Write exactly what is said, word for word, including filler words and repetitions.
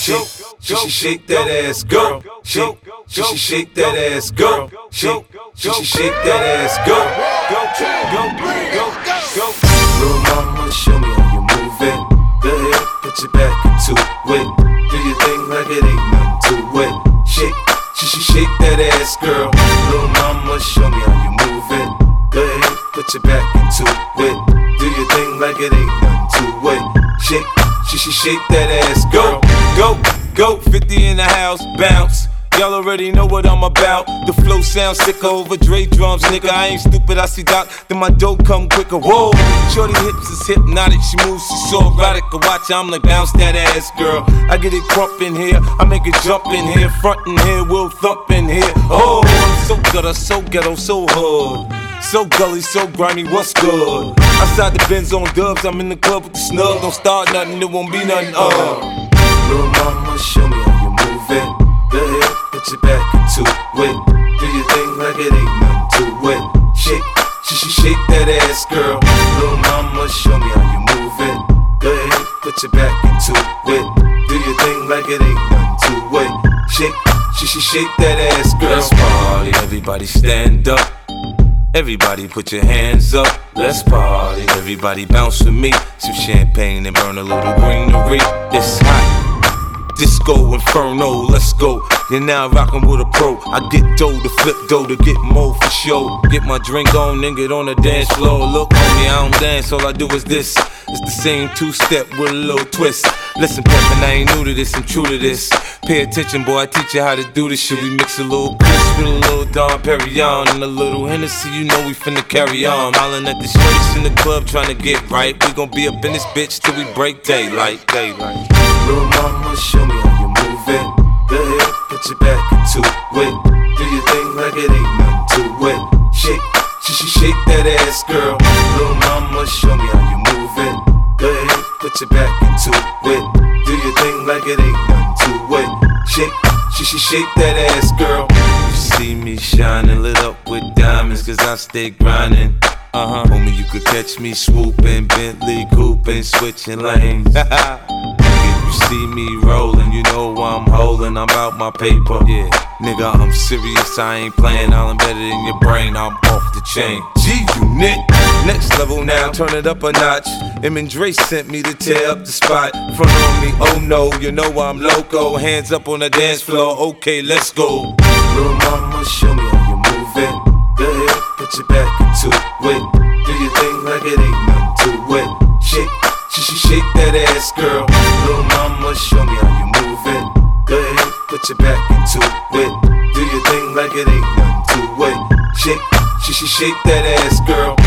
shake, she shake that ass, go, shake, she shake that ass, go, shake, she shake that ass, go, go, go, go, go. Little mama, show me how you move it. Go ahead, put your back into it. Do your thing like it ain't nothing to it. Shake, she shake that ass, girl. Little mama, show me how you move it. Go ahead, put your back into it. Do your thing like it ain't nothing to it. Shake, she shake that ass, go, go, go. fifty in the house, bounce. Y'all already know what I'm about. The flow sounds sicker over Dre drums, nigga. I ain't stupid, I see Doc, then my dough come quicker. Whoa, shorty hips is hypnotic, she moves, she's so erotic. I watch her, I'm like, bounce that ass, girl. I get it crump in here, I make it jump in here, front in here, we'll thump in here. Oh, I'm so gutter, so ghetto, so hood. So gully, so grimy, what's good? Outside the Benz on dubs, I'm in the club with the snug. Don't start nothing, it won't be nothing, uh. Little mama, show me how you move it. Go ahead, put your back into it. Do your thing like it ain't nothing to it. Shake, she shake that ass, girl. Little mama, show me how you move it. Go ahead, put your back into it. Do your thing like it ain't nothing to it. Shake, she shake that ass, girl. Let's party, everybody stand up. Everybody put your hands up, let's party. Everybody bounce with me, some champagne and burn a little greenery. It's hot, disco inferno, let's go. You're now rockin' with a pro. I get dough to flip dough to get more for show. Get my drink on and get on the dance floor. Look homie, I don't dance, all I do is this. It's the same two-step with a little twist. Listen, Peppin', I ain't new to this, I'm true to this. Pay attention, boy, I teach you how to do this shit. We mix a little Chris with a little Dom Perignon and a little Hennessy, you know we finna carry on. Hollin' at the shorties in the club tryna get right. We gon' be up in this bitch till we break daylight, daylight. Little mama, show me how you move it. Go ahead, put your back into it. Do your thing like it ain't nothing to it. Shake, she shake that ass, girl. Little mama, show me how you move it. Go ahead, put your back into it. Do your thing like it ain't nothing to it. Shake, she shake that ass, girl. You see me shining, lit up with diamonds, cause I stay grinding. Uh-huh. Homie, you could catch me swooping, Bentley cooping, switching lanes. If you see me rolling, you know I'm holding, I'm out my paper. Yeah, nigga, I'm serious, I ain't playing, I'll embed it in your brain, I'm off the chain. G-Unit, next level now, turn it up a notch. Em and Dre sent me to tear up the spot. Front on me, oh no, you know I'm loco. Hands up on the dance floor, okay, let's go. Little mama, show me how you move it. Go ahead, put your back into it. Do your thing like it ain't nothing to it. Shake, she shake that ass, girl. Little mama, show me how you move it. Go ahead, put your back into it. Do your thing like it ain't nothing to it. Shake, she shake that ass, girl.